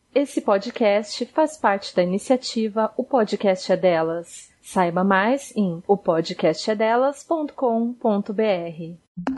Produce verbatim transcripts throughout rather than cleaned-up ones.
Esse podcast faz parte da iniciativa O Podcast é Delas. Saiba mais em o podcast é delas ponto com ponto b r.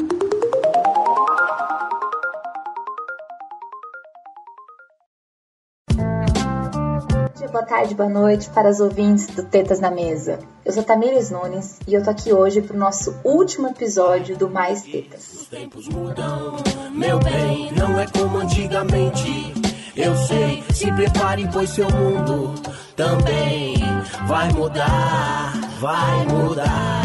Boa tarde, boa noite para os ouvintes do Tetas na Mesa. Eu sou Tamires Nunes e eu tô aqui hoje pro nosso último episódio do Mais Tetas. Os tempos mudam, meu bem, não é como antigamente. Eu sei, se prepare, pois seu mundo também vai mudar, vai mudar.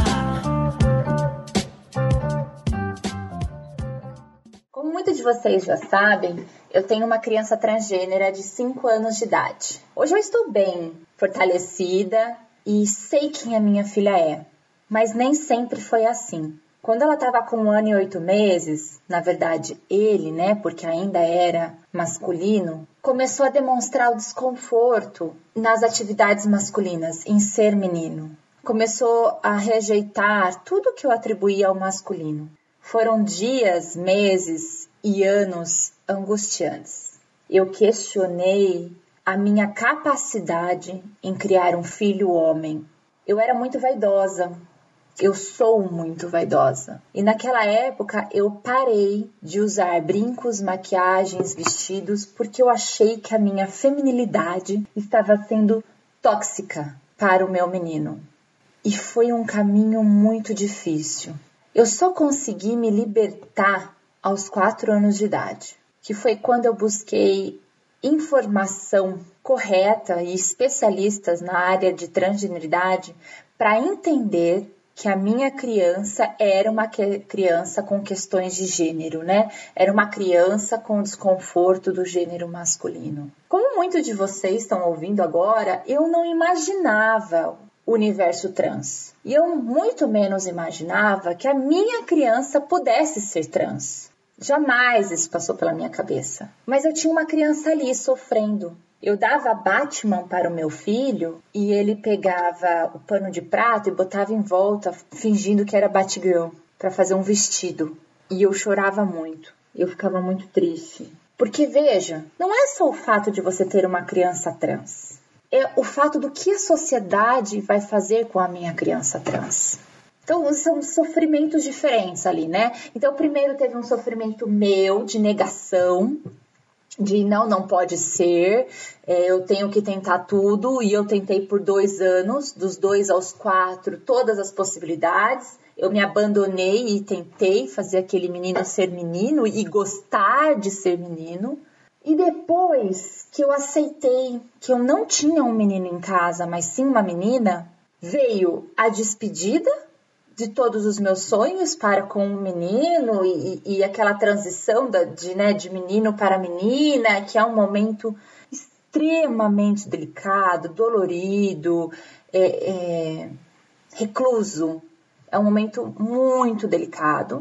Como muitos de vocês já sabem, eu tenho uma criança transgênera de cinco anos de idade. Hoje eu estou bem, fortalecida e sei quem a minha filha é, mas nem sempre foi assim. Quando ela estava com um ano e oito meses, na verdade ele, né, porque ainda era masculino, começou a demonstrar o desconforto nas atividades masculinas, em ser menino. Começou a rejeitar tudo que eu atribuía ao masculino. Foram dias, meses e anos angustiantes. Eu questionei a minha capacidade em criar um filho homem. Eu era muito vaidosa. Eu sou muito vaidosa. E naquela época eu parei de usar brincos, maquiagens, vestidos, porque eu achei que a minha feminilidade estava sendo tóxica para o meu menino. E foi um caminho muito difícil. Eu só consegui me libertar aos quatro anos de idade, que foi quando eu busquei informação correta e especialistas na área de transgeneridade para entender que a minha criança era uma criança com questões de gênero, né? Era uma criança com desconforto do gênero masculino. Como muitos de vocês estão ouvindo agora, eu não imaginava o universo trans. E eu muito menos imaginava que a minha criança pudesse ser trans. Jamais isso passou pela minha cabeça. Mas eu tinha uma criança ali sofrendo. Eu dava Batman para o meu filho e ele pegava o pano de prato e botava em volta, fingindo que era Batgirl, para fazer um vestido. E eu chorava muito. Eu ficava muito triste. Porque, veja, não é só o fato de você ter uma criança trans. É o fato do que a sociedade vai fazer com a minha criança trans. Então, são sofrimentos diferentes ali, né? Então, primeiro teve um sofrimento meu de negação, de não, não pode ser, é, eu tenho que tentar tudo, e eu tentei por dois anos, dos dois aos quatro, todas as possibilidades. Eu me abandonei e tentei fazer aquele menino ser menino e gostar de ser menino. E depois que eu aceitei que eu não tinha um menino em casa, mas sim uma menina, veio a despedida de todos os meus sonhos para com um menino e, e aquela transição da, de, né, de menino para menina, que é um momento extremamente delicado, dolorido, é, é, recluso. É um momento muito delicado.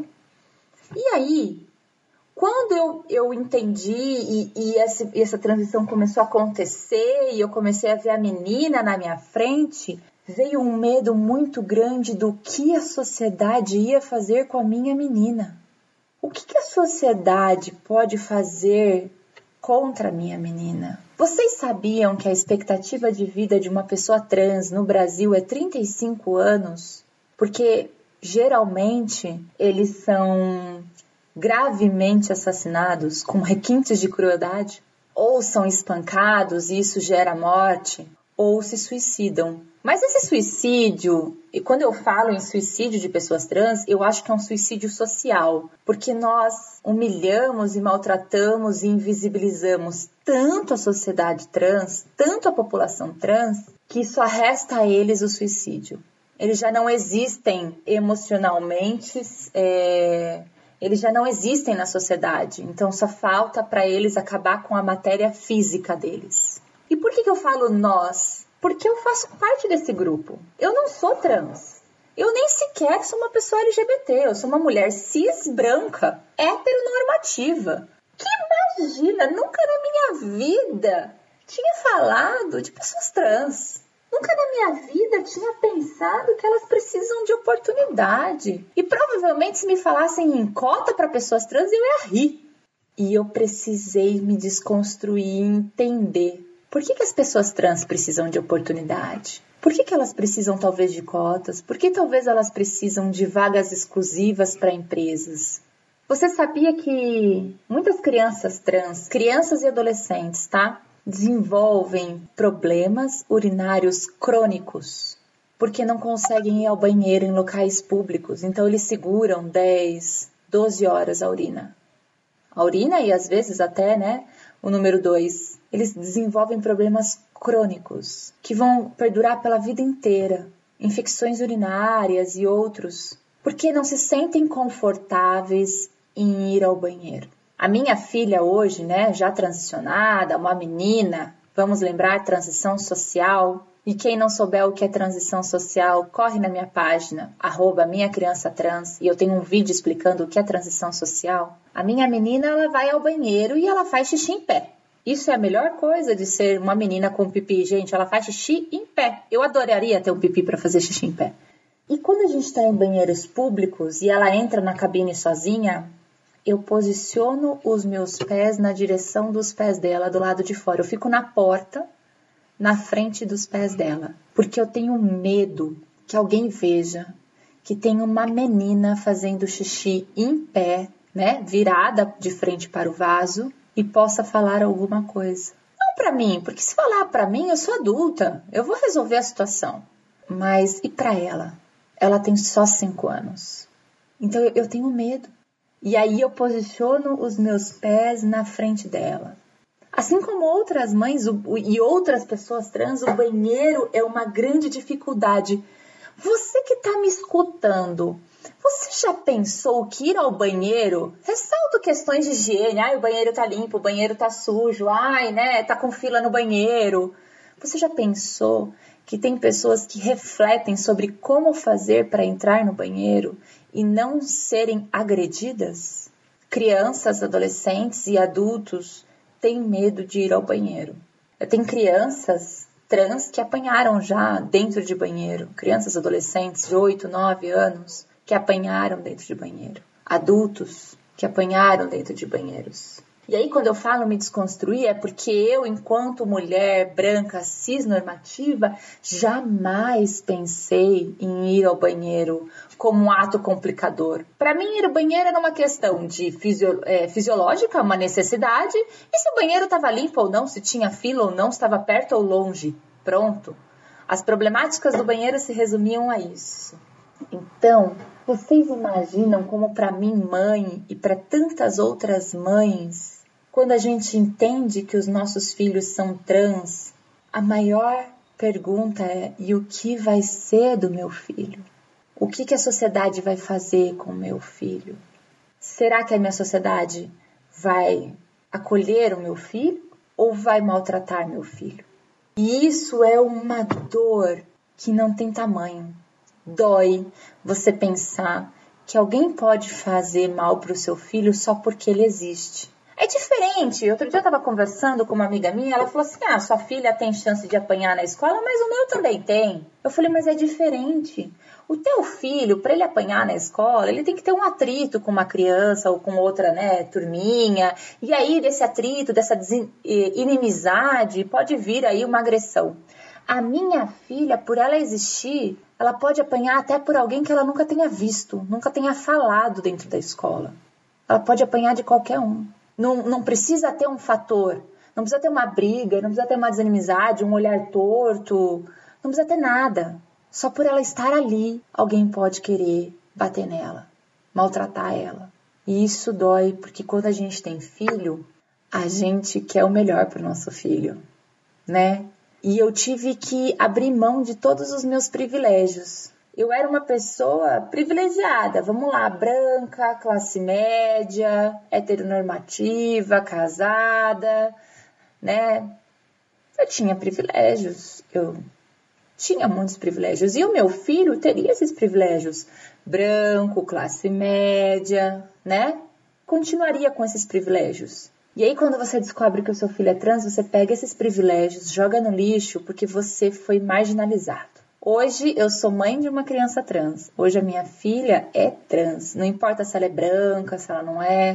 E aí, quando eu, eu entendi e, e essa, essa transição começou a acontecer e eu comecei a ver a menina na minha frente, veio um medo muito grande do que a sociedade ia fazer com a minha menina. O que, que a sociedade pode fazer contra a minha menina? Vocês sabiam que a expectativa de vida de uma pessoa trans no Brasil é trinta e cinco anos? Porque, geralmente, eles são gravemente assassinados com requintes de crueldade, ou são espancados e isso gera morte, ou se suicidam. Mas esse suicídio, e quando eu falo em suicídio de pessoas trans, eu acho que é um suicídio social, porque nós humilhamos e maltratamos e invisibilizamos tanto a sociedade trans, tanto a população trans, que só resta a eles o suicídio. Eles já não existem emocionalmente, é... eles já não existem na sociedade, então só falta para eles acabar com a matéria física deles. E por que que eu falo nós? Porque eu faço parte desse grupo. Eu não sou trans. Eu nem sequer sou uma pessoa L G B T. Eu sou uma mulher cis, branca, heteronormativa. Que imagina, nunca na minha vida tinha falado de pessoas trans. Nunca na minha vida tinha pensado que elas precisam de oportunidade. E provavelmente se me falassem em cota para pessoas trans, eu ia rir. E eu precisei me desconstruir e entender por que, que as pessoas trans precisam de oportunidade. Por que, que elas precisam talvez de cotas? Por que talvez elas precisam de vagas exclusivas para empresas? Você sabia que muitas crianças trans, crianças e adolescentes, tá? Desenvolvem problemas urinários crônicos porque não conseguem ir ao banheiro em locais públicos. Então eles seguram dez, doze horas a urina. A urina e às vezes até, né, o número dois. Eles desenvolvem problemas crônicos que vão perdurar pela vida inteira. Infecções urinárias e outros. Porque não se sentem confortáveis em ir ao banheiro. A minha filha hoje, né, já transicionada, uma menina, vamos lembrar, transição social. E quem não souber o que é transição social, corre na minha página, arroba minha criança trans, e eu tenho um vídeo explicando o que é transição social. A minha menina, ela vai ao banheiro e ela faz xixi em pé. Isso é a melhor coisa de ser uma menina com pipi. Gente, ela faz xixi em pé. Eu adoraria ter um pipi para fazer xixi em pé. E quando a gente está em banheiros públicos e ela entra na cabine sozinha, eu posiciono os meus pés na direção dos pés dela, do lado de fora. Eu fico na porta, na frente dos pés dela, porque eu tenho medo que alguém veja que tem uma menina fazendo xixi em pé, né, virada de frente para o vaso e possa falar alguma coisa. Não para mim, porque se falar para mim, eu sou adulta, eu vou resolver a situação. Mas e para ela? Ela tem só cinco anos. Então eu, eu tenho medo. E aí eu posiciono os meus pés na frente dela. Assim como outras mães o, o, e outras pessoas trans, o banheiro é uma grande dificuldade. Você que está me escutando, você já pensou que ir ao banheiro, ressalto questões de higiene, ai, o banheiro tá limpo, o banheiro tá sujo, ai, né, tá com fila no banheiro. Você já pensou que tem pessoas que refletem sobre como fazer para entrar no banheiro e não serem agredidas? Crianças, adolescentes e adultos têm medo de ir ao banheiro. Tem crianças trans que apanharam já dentro de banheiro. Crianças, adolescentes de oito, nove anos que apanharam dentro de banheiro. Adultos que apanharam dentro de banheiros. E aí, quando eu falo me desconstruir, é porque eu, enquanto mulher branca cisnormativa, jamais pensei em ir ao banheiro como um ato complicador. Para mim, ir ao banheiro era uma questão de fisio, é, fisiológica, uma necessidade, e se o banheiro estava limpo ou não, se tinha fila ou não, se estava perto ou longe. Pronto. As problemáticas do banheiro se resumiam a isso. Então, vocês imaginam como para mim, mãe, e para tantas outras mães, quando a gente entende que os nossos filhos são trans, a maior pergunta é: e o que vai ser do meu filho? O que, que a sociedade vai fazer com o meu filho? Será que a minha sociedade vai acolher o meu filho ou vai maltratar meu filho? E isso é uma dor que não tem tamanho. Dói você pensar que alguém pode fazer mal para o seu filho só porque ele existe. É diferente. Outro dia eu estava conversando com uma amiga minha, ela falou assim, ah, sua filha tem chance de apanhar na escola, mas o meu também tem. Eu falei, mas é diferente. O teu filho, para ele apanhar na escola, ele tem que ter um atrito com uma criança ou com outra, né, turminha. E aí, desse atrito, dessa inimizade, pode vir aí uma agressão. A minha filha, por ela existir, ela pode apanhar até por alguém que ela nunca tenha visto, nunca tenha falado dentro da escola. Ela pode apanhar de qualquer um. Não, não precisa ter um fator, não precisa ter uma briga, não precisa ter uma desanimizade, um olhar torto, não precisa ter nada. Só por ela estar ali, alguém pode querer bater nela, maltratar ela. E isso dói, porque quando a gente tem filho, a gente quer o melhor para o nosso filho, né? E eu tive que abrir mão de todos os meus privilégios. Eu era uma pessoa privilegiada, vamos lá, branca, classe média, heteronormativa, casada, né? Eu tinha privilégios, eu tinha muitos privilégios. E o meu filho teria esses privilégios. Branco, classe média, né? Continuaria com esses privilégios. E aí, quando você descobre que o seu filho é trans, você pega esses privilégios, joga no lixo, porque você foi marginalizado. Hoje, eu sou mãe de uma criança trans. Hoje, a minha filha é trans. Não importa se ela é branca, se ela não é.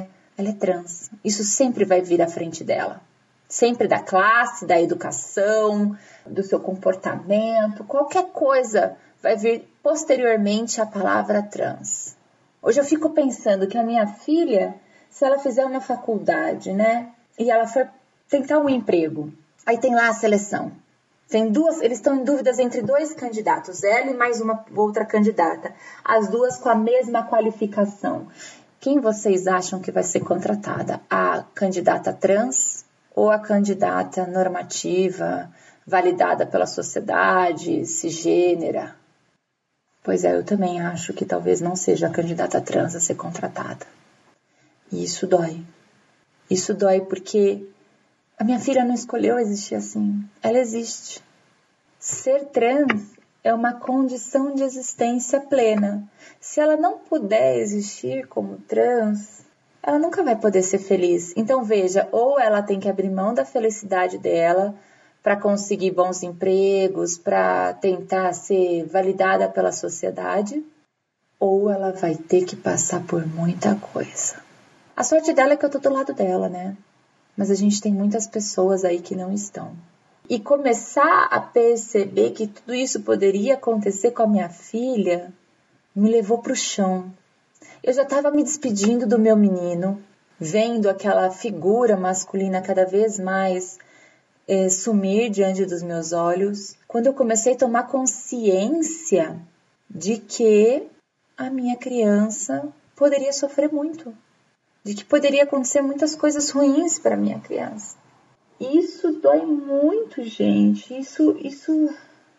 ela é trans. Isso sempre vai vir à frente dela. Sempre da classe, da educação, do seu comportamento, qualquer coisa vai vir posteriormente a palavra trans. Hoje eu fico pensando que a minha filha, se ela fizer uma faculdade, né, e ela for tentar um emprego, aí tem lá a seleção. Tem duas, eles estão em dúvidas entre dois candidatos, ela e mais uma outra candidata, as duas com a mesma qualificação. Quem vocês acham que vai ser contratada? A candidata trans ou a candidata normativa, validada pela sociedade, cisgênera? Pois é, eu também acho que talvez não seja a candidata trans a ser contratada. E isso dói. Isso dói porque a minha filha não escolheu existir assim. Ela existe. Ser trans é uma condição de existência plena. Se ela não puder existir como trans, ela nunca vai poder ser feliz. Então veja, ou ela tem que abrir mão da felicidade dela para conseguir bons empregos, para tentar ser validada pela sociedade, ou ela vai ter que passar por muita coisa. A sorte dela é que eu tô do lado dela, né? Mas a gente tem muitas pessoas aí que não estão. E começar a perceber que tudo isso poderia acontecer com a minha filha me levou pro chão. Eu já estava me despedindo do meu menino, vendo aquela figura masculina cada vez mais é, sumir diante dos meus olhos, quando eu comecei a tomar consciência de que a minha criança poderia sofrer muito, de que poderia acontecer muitas coisas ruins para a minha criança. Isso dói muito, gente. Isso, isso,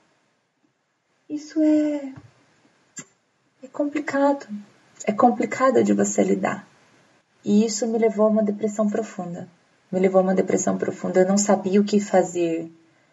isso é, é complicado. É complicado de você lidar. E isso me levou a uma depressão profunda. Me levou a uma depressão profunda. Eu não sabia o que fazer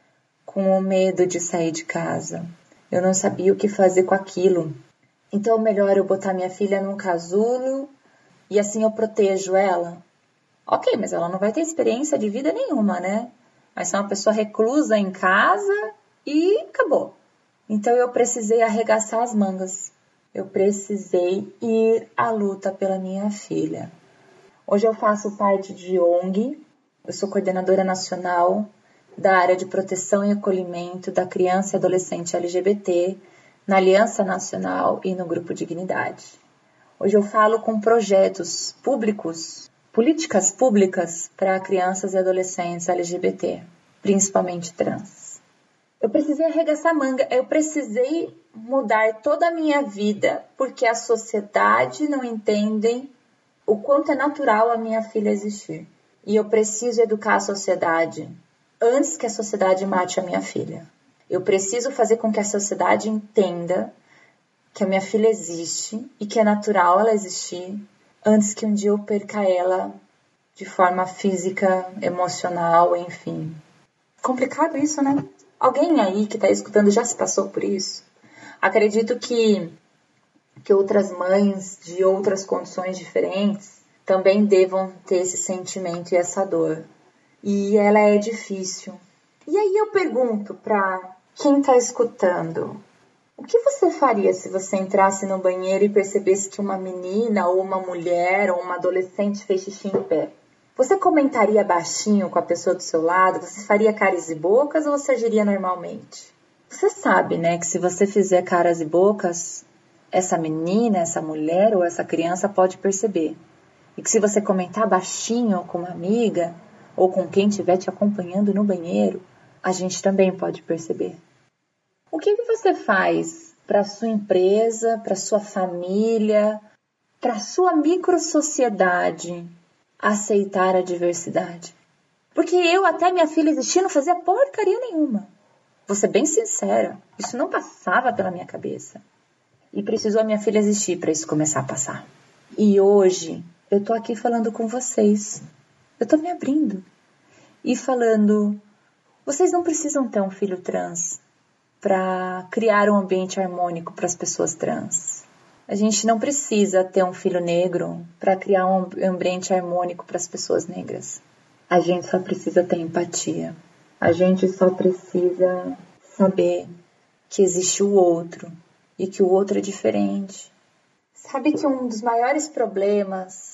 com o medo de sair de casa. Eu não sabia o que fazer com aquilo. Então, melhor eu botar minha filha num casulo e assim eu protejo ela. Ok, mas ela não vai ter experiência de vida nenhuma, né? Vai ser uma pessoa reclusa em casa e acabou. Então, eu precisei arregaçar as mangas. Eu precisei ir à luta pela minha filha. Hoje eu faço parte de O N G, eu sou coordenadora nacional da área de proteção e acolhimento da criança e adolescente L G B T, na Aliança Nacional e no Grupo Dignidade. Hoje eu falo com projetos públicos, políticas públicas para crianças e adolescentes L G B T, principalmente trans. Eu precisei arregaçar a manga, eu precisei mudar toda a minha vida, porque a sociedade não entende o quanto é natural a minha filha existir. E eu preciso educar a sociedade antes que a sociedade mate a minha filha. Eu preciso fazer com que a sociedade entenda que a minha filha existe e que é natural ela existir antes que um dia eu perca ela de forma física, emocional, enfim. Complicado isso, né? Alguém aí que está escutando já se passou por isso? Acredito que, que outras mães de outras condições diferentes também devam ter esse sentimento e essa dor. E ela é difícil. E aí eu pergunto para quem está escutando, o que você faria se você entrasse no banheiro e percebesse que uma menina ou uma mulher ou uma adolescente fez xixi em pé? Você comentaria baixinho com a pessoa do seu lado? Você faria caras e bocas ou você agiria normalmente? Você sabe, né, que se você fizer caras e bocas, essa menina, essa mulher ou essa criança pode perceber. E que se você comentar baixinho com uma amiga ou com quem estiver te acompanhando no banheiro, a gente também pode perceber. O que, que você faz para a sua empresa, para a sua família, para a sua microsociedade aceitar a diversidade? Porque eu, até minha filha existir, não fazia porcaria nenhuma. Vou ser bem sincera, isso não passava pela minha cabeça. E precisou a minha filha existir para isso começar a passar. E hoje, eu tô aqui falando com vocês. Eu tô me abrindo. E falando, vocês não precisam ter um filho trans para criar um ambiente harmônico para as pessoas trans. A gente não precisa ter um filho negro para criar um ambiente harmônico para as pessoas negras. A gente só precisa ter empatia. A gente só precisa saber que existe o outro e que o outro é diferente. Sabe que um dos maiores problemas que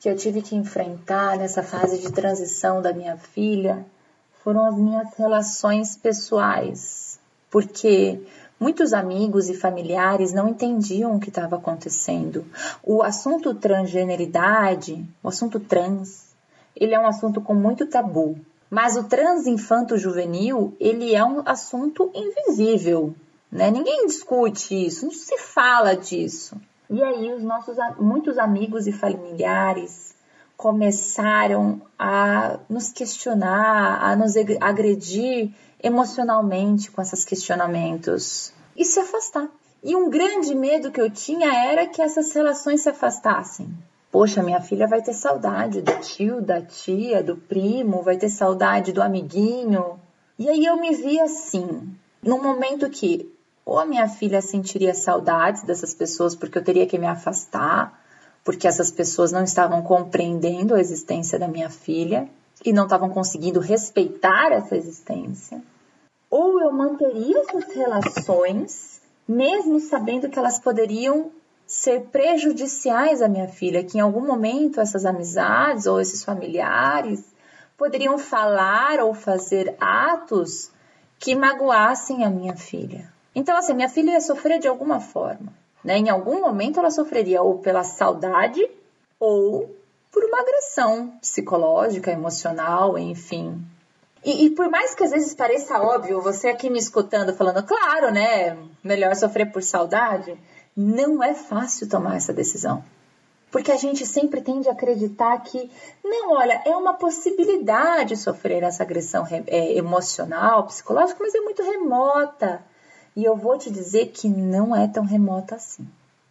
que eu tive que enfrentar nessa fase de transição da minha filha foram as minhas relações pessoais, porque muitos amigos e familiares não entendiam o que estava acontecendo. O assunto transgeneridade, o assunto trans, ele é um assunto com muito tabu. Mas o transinfanto-juvenil, ele é um assunto invisível, né? Ninguém discute isso, não se fala disso. E aí os nossos muitos amigos e familiares começaram a nos questionar, a nos agredir emocionalmente com esses questionamentos e se afastar. E um grande medo que eu tinha era que essas relações se afastassem. Poxa, minha filha vai ter saudade do tio, da tia, do primo, vai ter saudade do amiguinho. E aí eu me vi assim, num momento que ou a minha filha sentiria saudades dessas pessoas porque eu teria que me afastar, porque essas pessoas não estavam compreendendo a existência da minha filha e não estavam conseguindo respeitar essa existência. Ou eu manteria essas relações, mesmo sabendo que elas poderiam ser prejudiciais à minha filha, que em algum momento essas amizades ou esses familiares poderiam falar ou fazer atos que magoassem a minha filha. Então, assim, minha filha ia sofrer de alguma forma, né? Em algum momento ela sofreria ou pela saudade ou por uma agressão psicológica, emocional, enfim. E, e por mais que às vezes pareça óbvio, você aqui me escutando falando, claro, né? Melhor sofrer por saudade. Não é fácil tomar essa decisão. Porque a gente sempre tende a acreditar que, não, olha, é uma possibilidade sofrer essa agressão é, emocional, psicológica, mas é muito remota. E eu vou te dizer que não é tão remota assim.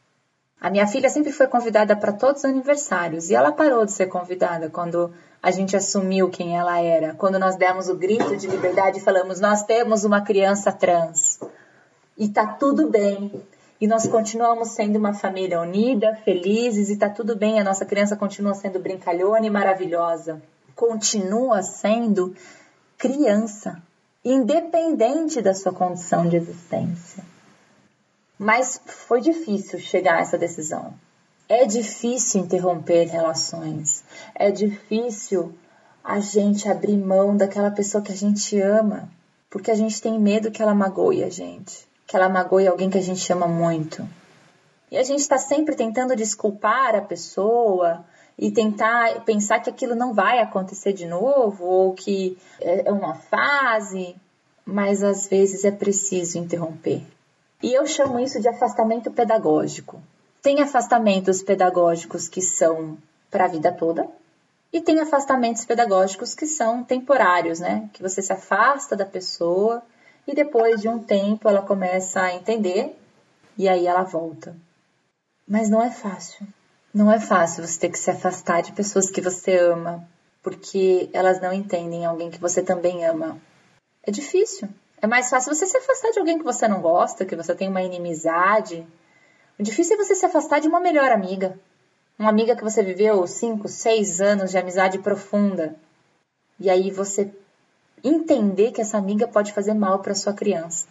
A minha filha sempre foi convidada para todos os aniversários. E ela parou de ser convidada quando a gente assumiu quem ela era. Quando nós demos o grito de liberdade e falamos, nós temos uma criança trans. E tá tudo bem. E nós continuamos sendo uma família unida, felizes, e tá tudo bem, a nossa criança continua sendo brincalhona e maravilhosa. Continua sendo criança, independente da sua condição de existência. Mas foi difícil chegar a essa decisão. É difícil interromper relações. É difícil a gente abrir mão daquela pessoa que a gente ama, porque a gente tem medo que ela magoe a gente. Que ela magoe alguém que a gente ama muito. E a gente está sempre tentando desculpar a pessoa e tentar pensar que aquilo não vai acontecer de novo ou que é uma fase, mas às vezes é preciso interromper. E eu chamo isso de afastamento pedagógico. Tem afastamentos pedagógicos que são para a vida toda e tem afastamentos pedagógicos que são temporários, né? Que você se afasta da pessoa e depois de um tempo ela começa a entender e aí ela volta. Mas não é fácil. Não é fácil você ter que se afastar de pessoas que você ama, porque elas não entendem alguém que você também ama. É difícil. É mais fácil você se afastar de alguém que você não gosta, que você tem uma inimizade. O difícil é você se afastar de uma melhor amiga. Uma amiga que você viveu cinco, seis anos de amizade profunda. E aí você entender que essa amiga pode fazer mal para sua criança.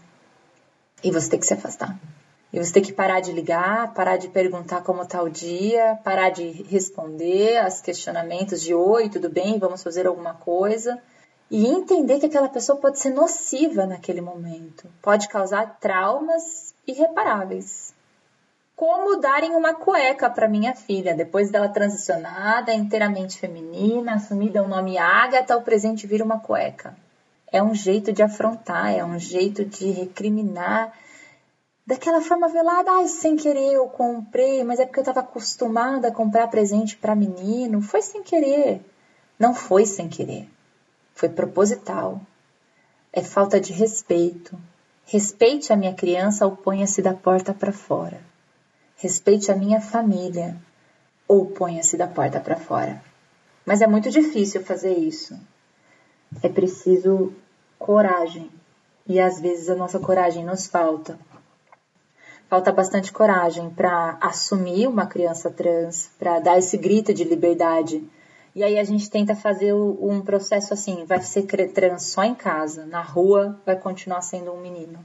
E você tem que se afastar. E você tem que parar de ligar, parar de perguntar como está o dia, parar de responder aos questionamentos de oi, tudo bem, vamos fazer alguma coisa. E entender que aquela pessoa pode ser nociva naquele momento. Pode causar traumas irreparáveis. Como darem uma cueca para minha filha, depois dela transicionada, inteiramente feminina, assumida o nome Ágata, o presente vira uma cueca. É um jeito de afrontar, é um jeito de recriminar. Daquela forma velada, ai, sem querer eu comprei, mas é porque eu estava acostumada a comprar presente para menino. Foi sem querer. Não foi sem querer. Foi proposital. É falta de respeito. Respeite a minha criança ou ponha-se da porta para fora. Respeite a minha família ou ponha-se da porta para fora. Mas é muito difícil fazer isso. É preciso coragem. E às vezes a nossa coragem nos falta. Falta bastante coragem para assumir uma criança trans, para dar esse grito de liberdade. E aí a gente tenta fazer um processo assim, vai ser trans só em casa, na rua vai continuar sendo um menino.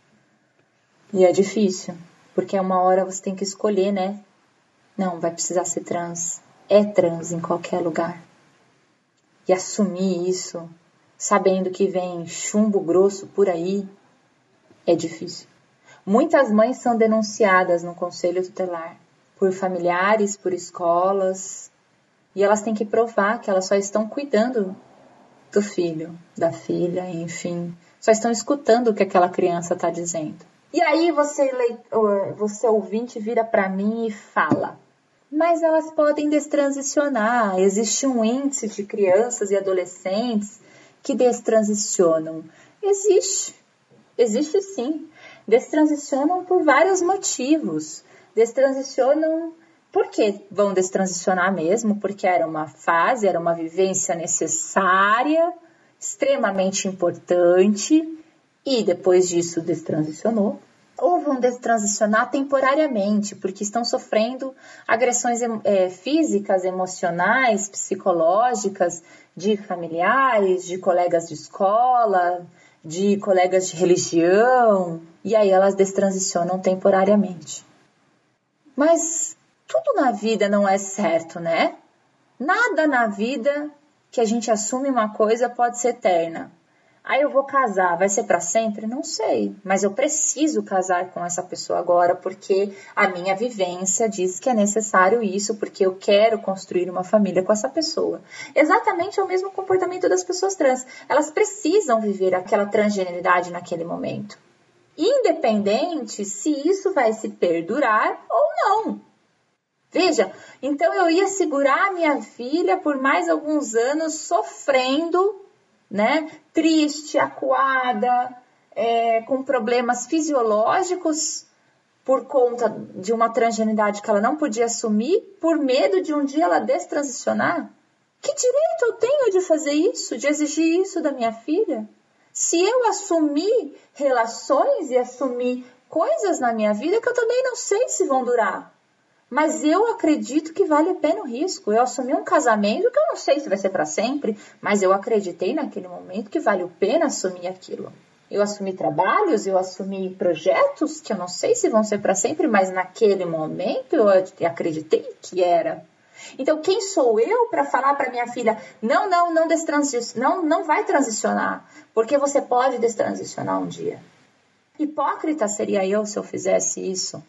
E é difícil, porque uma hora você tem que escolher, né? Não, vai precisar ser trans é trans em qualquer lugar. E assumir isso, sabendo que vem chumbo grosso por aí, é difícil. Muitas mães são denunciadas no conselho tutelar por familiares, por escolas, e elas têm que provar que elas só estão cuidando do filho, da filha, enfim, só estão escutando o que aquela criança está dizendo. E aí você, você ouvinte vira para mim e fala, mas elas podem destransicionar, existe um índice de crianças e adolescentes que destransicionam. Existe, existe sim. Destransicionam por vários motivos. Destransicionam porque vão destransicionar mesmo, porque era uma fase, era uma vivência necessária, extremamente importante, e depois disso destransicionou. Ou vão destransicionar temporariamente, porque estão sofrendo agressões é, físicas, emocionais, psicológicas, de familiares, de colegas de escola, de colegas de religião, e aí elas destransicionam temporariamente. Mas tudo na vida não é certo, né? Nada na vida que a gente assume uma coisa pode ser eterna. Aí eu vou casar, vai ser para sempre? Não sei, mas eu preciso casar com essa pessoa agora porque a minha vivência diz que é necessário isso, porque eu quero construir uma família com essa pessoa. Exatamente é o mesmo comportamento das pessoas trans. Elas precisam viver aquela transgeneridade naquele momento, independente se isso vai se perdurar ou não. Veja, então eu ia segurar a minha filha por mais alguns anos sofrendo, né, triste, acuada, é, com problemas fisiológicos por conta de uma transgeneridade que ela não podia assumir, por medo de um dia ela destransicionar? Que direito eu tenho de fazer isso, de exigir isso da minha filha? Se eu assumir relações e assumir coisas na minha vida que eu também não sei se vão durar. Mas eu acredito que vale a pena o risco. Eu assumi um casamento que eu não sei se vai ser para sempre, mas eu acreditei naquele momento que vale a pena assumir aquilo. Eu assumi trabalhos, eu assumi projetos que eu não sei se vão ser para sempre, mas naquele momento eu acreditei que era. Então, quem sou eu para falar para minha filha, não, não, não, não, não vai transicionar, porque você pode destransicionar um dia. Hipócrita seria eu se eu fizesse isso.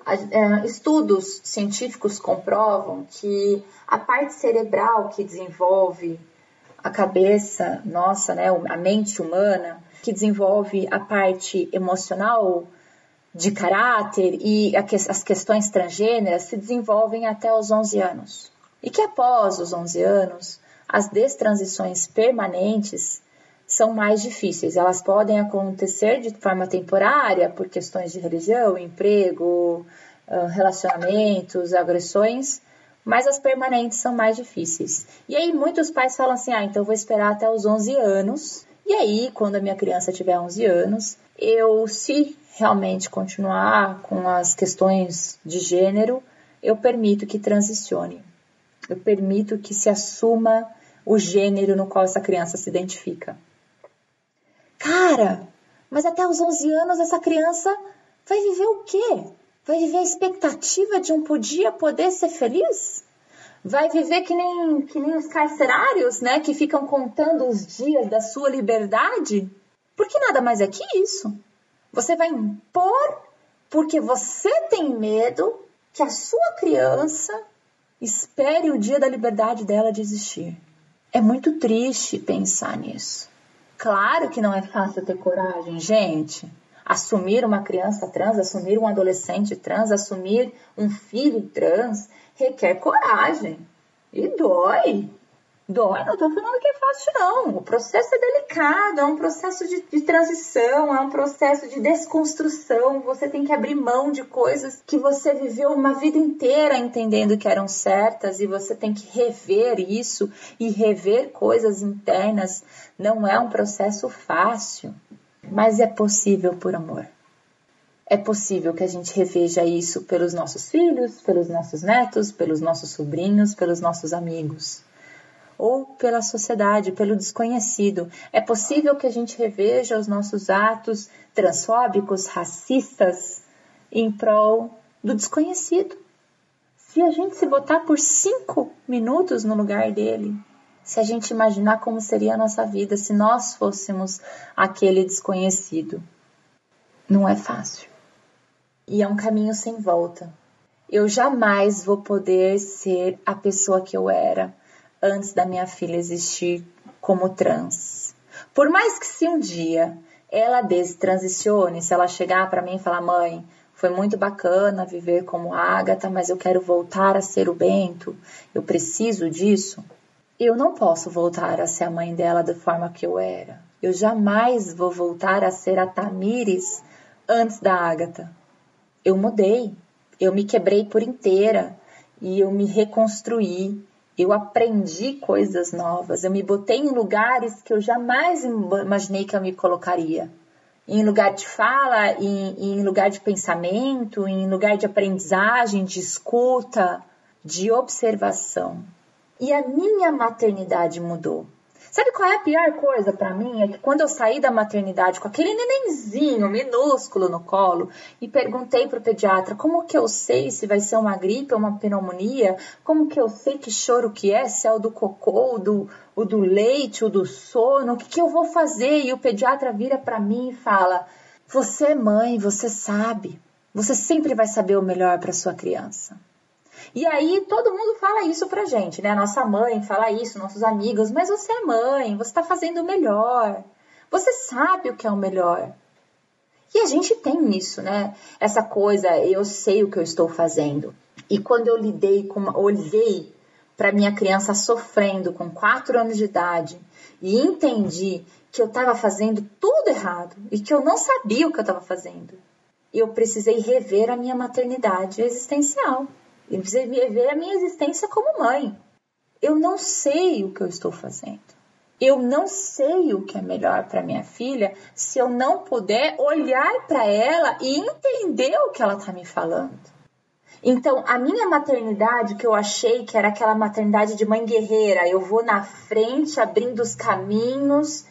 Estudos científicos comprovam que a parte cerebral que desenvolve a cabeça nossa, né, a mente humana, que desenvolve a parte emocional de caráter e as questões transgêneras se desenvolvem até os onze anos. E que após os onze anos, as destransições permanentes são mais difíceis. Elas podem acontecer de forma temporária por questões de religião, emprego, relacionamentos, agressões, mas as permanentes são mais difíceis. E aí muitos pais falam assim, ah, então eu vou esperar até os onze anos, e aí quando a minha criança tiver onze anos, eu, se realmente continuar com as questões de gênero, eu permito que transicione. Eu permito que se assuma o gênero no qual essa criança se identifica. Cara, mas até os onze anos essa criança vai viver o quê? Vai viver a expectativa de um dia poder ser feliz? Vai viver que nem, que nem os carcerários, né? Que ficam contando os dias da sua liberdade? Porque nada mais é que isso. Você vai impor porque você tem medo que a sua criança espere o dia da liberdade dela de existir. É muito triste pensar nisso. Claro que não é fácil ter coragem, gente. Assumir uma criança trans, assumir um adolescente trans, assumir um filho trans, requer coragem. E dói. Dói, não estou falando que é fácil, não. O processo é delicado, é um processo de, de transição, é um processo de desconstrução. Você tem que abrir mão de coisas que você viveu uma vida inteira entendendo que eram certas, e você tem que rever isso e rever coisas internas. Não é um processo fácil, mas é possível por amor. É possível que a gente reveja isso pelos nossos filhos, pelos nossos netos, pelos nossos sobrinhos, pelos nossos amigos. Ou pela sociedade, pelo desconhecido. É possível que a gente reveja os nossos atos transfóbicos, racistas, em prol do desconhecido. Se se a gente se botar por cinco minutos no lugar dele, se a gente imaginar como seria a nossa vida se nós fôssemos aquele desconhecido. Não é fácil. E é um caminho sem volta. Eu jamais vou poder ser a pessoa que eu era antes da minha filha existir como trans. Por mais que se um dia ela destransicione, se ela chegar para mim e falar, mãe, foi muito bacana viver como Ágata, mas eu quero voltar a ser o Bento, eu preciso disso. Eu não posso voltar a ser a mãe dela da forma que eu era. Eu jamais vou voltar a ser a Tamires antes da Ágata. Eu mudei, eu me quebrei por inteira e eu me reconstruí. Eu aprendi coisas novas, eu me botei em lugares que eu jamais imaginei que eu me colocaria. Em lugar de fala, em, em lugar de pensamento, em lugar de aprendizagem, de escuta, de observação. E a minha maternidade mudou. Sabe qual é a pior coisa pra mim? É que quando eu saí da maternidade com aquele nenenzinho minúsculo no colo e perguntei pro pediatra como que eu sei se vai ser uma gripe ou uma pneumonia, como que eu sei que choro que é, se é o do cocô, o do, o do leite, o do sono, o que que eu vou fazer? E o pediatra vira pra mim e fala, você é mãe, você sabe, você sempre vai saber o melhor pra sua criança. E aí todo mundo fala isso pra gente, né? A nossa mãe fala isso, nossos amigos, mas você é mãe, você tá fazendo o melhor. Você sabe o que é o melhor. E a gente tem isso, né? Essa coisa, eu sei o que eu estou fazendo. E quando eu lidei com, uma, olhei pra minha criança sofrendo com quatro anos de idade e entendi que eu estava fazendo tudo errado e que eu não sabia o que eu estava fazendo, eu precisei rever a minha maternidade existencial. Eu precisei ver a minha existência como mãe. Eu não sei o que eu estou fazendo. Eu não sei o que é melhor para minha filha se eu não puder olhar para ela e entender o que ela está me falando. Então, a minha maternidade, que eu achei que era aquela maternidade de mãe guerreira, eu vou na frente abrindo os caminhos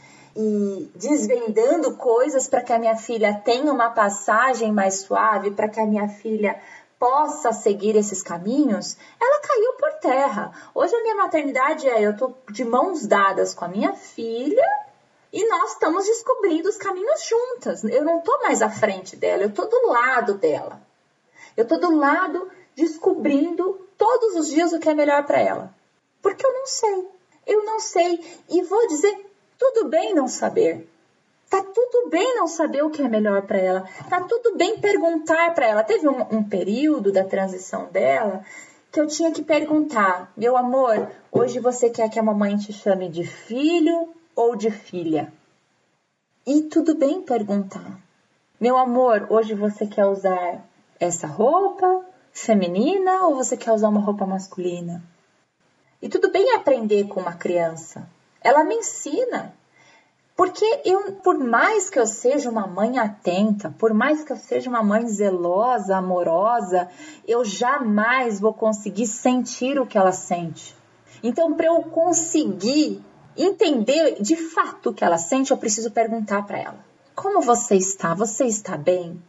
e desvendando coisas para que a minha filha tenha uma passagem mais suave, para que a minha filha possa seguir esses caminhos, ela caiu por terra. Hoje a minha maternidade é, eu tô de mãos dadas com a minha filha e nós estamos descobrindo os caminhos juntas. Eu não tô mais à frente dela, eu tô do lado dela. Eu tô do lado descobrindo todos os dias o que é melhor para ela. Porque eu não sei. Eu não sei. E vou dizer, tudo bem não saber. Tá tudo bem não saber o que é melhor para ela. Tá tudo bem perguntar para ela. Teve um, um período da transição dela que eu tinha que perguntar. Meu amor, hoje você quer que a mamãe te chame de filho ou de filha? E tudo bem perguntar. Meu amor, hoje você quer usar essa roupa feminina ou você quer usar uma roupa masculina? E tudo bem aprender com uma criança. Ela me ensina. Porque eu, por mais que eu seja uma mãe atenta, por mais que eu seja uma mãe zelosa, amorosa, eu jamais vou conseguir sentir o que ela sente. Então, para eu conseguir entender de fato o que ela sente, eu preciso perguntar para ela. Como você está? Você está bem?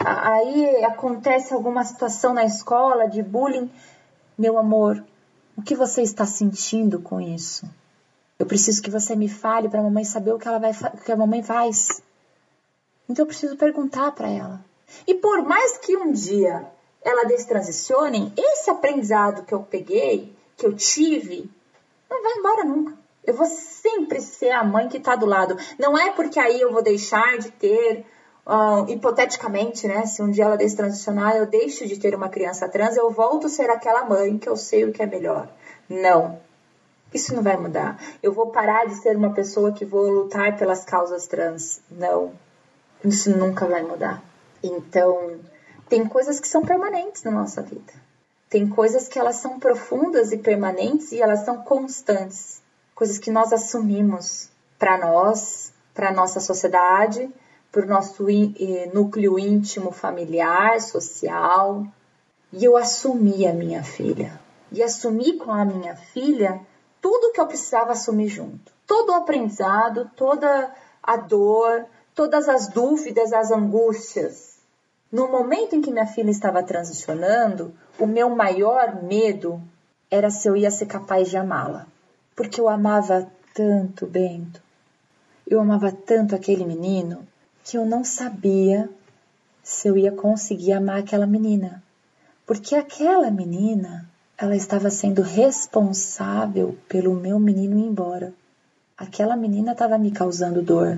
Aí acontece alguma situação na escola de bullying. Meu amor, o que você está sentindo com isso? Eu preciso que você me fale para a mamãe saber o que, ela vai, o que a mamãe faz. Então eu preciso perguntar para ela. E por mais que um dia ela destransicione, esse aprendizado que eu peguei, que eu tive, não vai embora nunca. Eu vou sempre ser a mãe que está do lado. Não é porque aí eu vou deixar de ter, uh, hipoteticamente, né? Se um dia ela destransicionar, eu deixo de ter uma criança trans, eu volto a ser aquela mãe que eu sei o que é melhor. Não. Isso não vai mudar. Eu vou parar de ser uma pessoa que vou lutar pelas causas trans. Não. Isso nunca vai mudar. Então, tem coisas que são permanentes na nossa vida. Tem coisas que elas são profundas e permanentes e elas são constantes. Coisas que nós assumimos para nós, para a nossa sociedade, para o nosso núcleo íntimo, familiar, social. E eu assumi a minha filha. E assumi com a minha filha tudo que eu precisava assumir junto. Todo o aprendizado, toda a dor, todas as dúvidas, as angústias. No momento em que minha filha estava transicionando, o meu maior medo era se eu ia ser capaz de amá-la. Porque eu amava tanto Bento, eu amava tanto aquele menino, que eu não sabia se eu ia conseguir amar aquela menina. Porque aquela menina, ela estava sendo responsável pelo meu menino ir embora. Aquela menina estava me causando dor.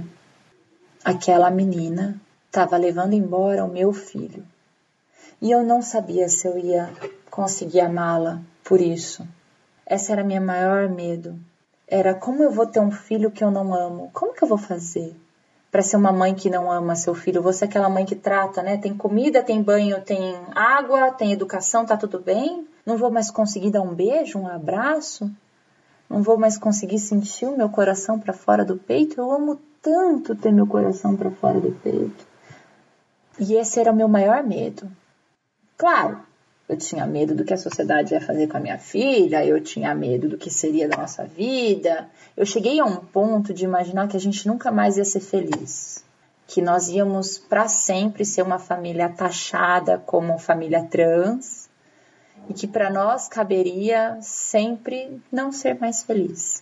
Aquela menina estava levando embora o meu filho. E eu não sabia se eu ia conseguir amá-la por isso. Essa era a minha maior medo. Era como eu vou ter um filho que eu não amo? Como que eu vou fazer para ser uma mãe que não ama seu filho? Você é aquela mãe que trata, né? Tem comida, tem banho, tem água, tem educação, tá tudo bem? Não vou mais conseguir dar um beijo, um abraço? Não vou mais conseguir sentir o meu coração para fora do peito? Eu amo tanto ter meu coração para fora do peito. E esse era o meu maior medo. Claro, eu tinha medo do que a sociedade ia fazer com a minha filha, eu tinha medo do que seria da nossa vida. Eu cheguei a um ponto de imaginar que a gente nunca mais ia ser feliz. Que nós íamos para sempre ser uma família taxada como família trans e que para nós caberia sempre não ser mais feliz.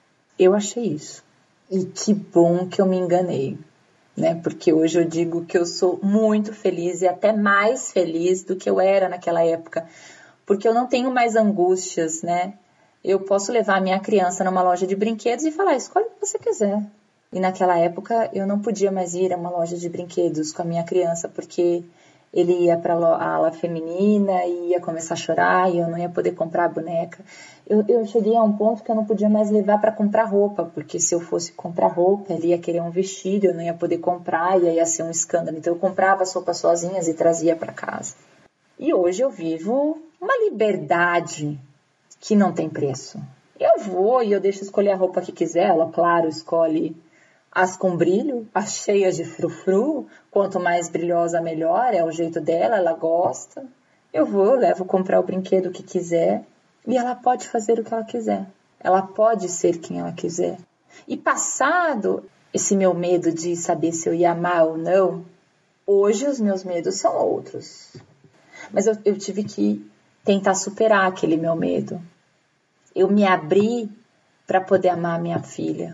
Eu achei isso. E que bom que eu me enganei. Né? Porque hoje eu digo que eu sou muito feliz e até mais feliz do que eu era naquela época, porque eu não tenho mais angústias, né? Eu posso levar a minha criança numa loja de brinquedos e falar, escolhe o que você quiser. E naquela época eu não podia mais ir a uma loja de brinquedos com a minha criança, porque ele ia para a ala feminina e ia começar a chorar e eu não ia poder comprar a boneca. Eu, eu cheguei a um ponto que eu não podia mais levar para comprar roupa, porque se eu fosse comprar roupa, ele ia querer um vestido, eu não ia poder comprar e aí ia ser um escândalo. Então eu comprava as roupas sozinhas e trazia para casa. E hoje eu vivo uma liberdade que não tem preço. Eu vou e eu deixo escolher a roupa que quiser, ela, claro, escolhe as com brilho, as cheias de frufru, quanto mais brilhosa melhor, é o jeito dela, ela gosta. Eu vou, eu levo comprar o brinquedo que quiser e ela pode fazer o que ela quiser. Ela pode ser quem ela quiser. E passado esse meu medo de saber se eu ia amar ou não, hoje os meus medos são outros. Mas eu, eu tive que tentar superar aquele meu medo. Eu me abri para poder amar minha filha.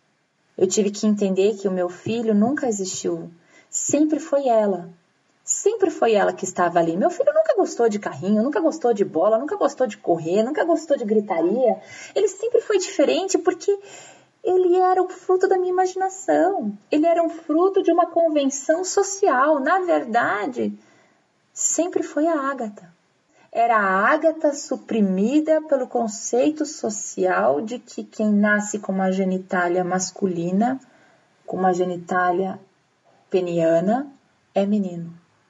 Eu tive que entender que o meu filho nunca existiu. Sempre foi ela. Sempre foi ela que estava ali. Meu filho nunca gostou de carrinho, nunca gostou de bola, nunca gostou de correr, nunca gostou de gritaria. Ele sempre foi diferente porque ele era o fruto da minha imaginação. Ele era um fruto de uma convenção social. Na verdade, sempre foi a Ágata. Era a Ágata suprimida pelo conceito social de que quem nasce com uma genitália masculina, com uma genitália peniana, é menino.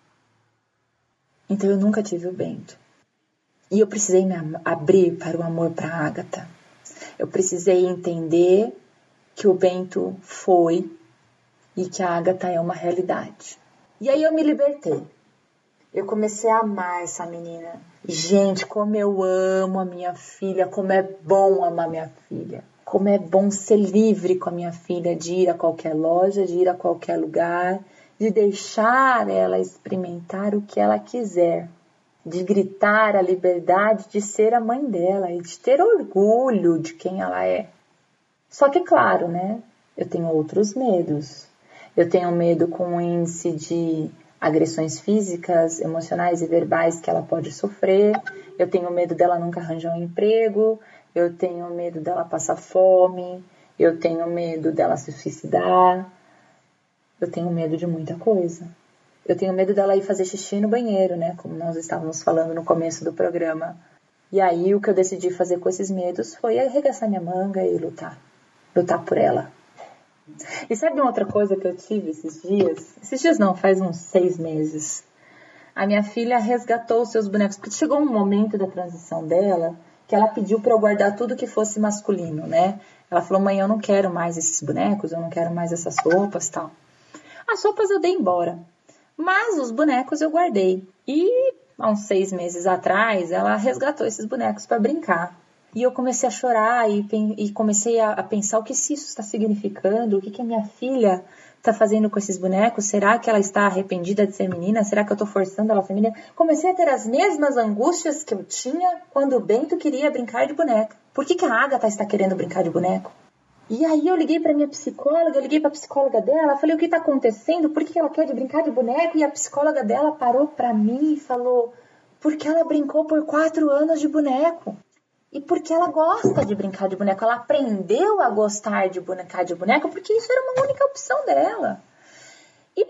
Então eu nunca tive o Bento. E eu precisei me abrir para o amor para a Ágata. Eu precisei entender que o Bento foi e que a Ágata é uma realidade. E aí eu me libertei. Eu comecei a amar essa menina. Gente, como eu amo a minha filha, como é bom amar minha filha. Como é bom ser livre com a minha filha, de ir a qualquer loja, de ir a qualquer lugar, de deixar ela experimentar o que ela quiser. De gritar a liberdade de ser a mãe dela e de ter orgulho de quem ela é. Só que, claro, né? Eu tenho outros medos. Eu tenho medo com o índice de agressões físicas, emocionais e verbais que ela pode sofrer. Eu tenho medo dela nunca arranjar um emprego. Eu tenho medo dela passar fome. Eu tenho medo dela se suicidar. Eu tenho medo de muita coisa. Eu tenho medo dela ir fazer xixi no banheiro, né? Como nós estávamos falando no começo do programa. E aí o que eu decidi fazer com esses medos foi arregaçar minha manga e lutar. Lutar por ela. E sabe uma outra coisa que eu tive esses dias? Esses dias não, faz uns seis meses. A minha filha resgatou os seus bonecos. Porque chegou um momento da transição dela que ela pediu para eu guardar tudo que fosse masculino, né? Ela falou, mãe, eu não quero mais esses bonecos, eu não quero mais essas roupas e tal. As roupas eu dei embora, mas os bonecos eu guardei. E há uns seis meses atrás, ela resgatou esses bonecos para brincar. E eu comecei a chorar e, e comecei a, a pensar o que isso está significando, o que, que a minha filha está fazendo com esses bonecos, será que ela está arrependida de ser menina, será que eu estou forçando ela a ser menina? Comecei a ter as mesmas angústias que eu tinha quando o Bento queria brincar de boneca. Por que, que a Agatha está querendo brincar de boneco? E aí eu liguei para minha psicóloga, eu liguei para a psicóloga dela, falei o que está acontecendo, por que ela quer de brincar de boneco? E a psicóloga dela parou para mim e falou, porque ela brincou por quatro anos de boneco. E porque ela gosta de brincar de boneco, ela aprendeu a gostar de brincar de boneco porque isso era uma única opção dela. E